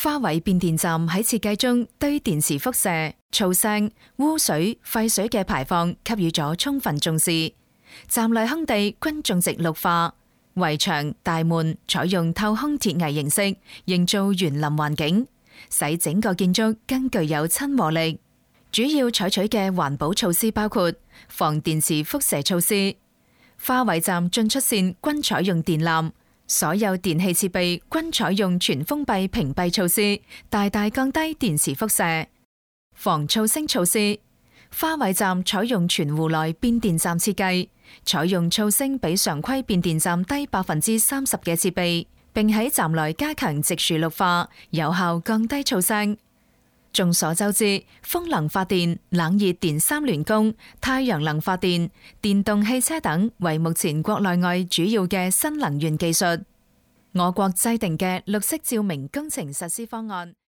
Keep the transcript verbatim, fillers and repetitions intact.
花卉變電站喺設計中對電磁輻射、噪聲、污水、廢水嘅排放給予咗充分重視。站內空地均種植綠化，圍牆、大門採用透空鐵藝形式，營造園林環境，使整個建築更具有親和力。主要採取嘅環保措施包括防電磁輻射措施，花卉站進出線均採用電纜。所有電氣設備均採用全封閉屏蔽措施，大大降低電磁輻射。防噪聲措施，花卉站採用全戶內變電站設計，採用噪聲比常規變電站低百分之三十嘅設備，並喺站內加強植樹綠化，有效降低噪聲。眾所周知，風能發電、冷熱電三聯供、太陽能發電、電動汽車等為目前國內外主要嘅新能源技術。我國制定嘅綠色照明工程實施方案。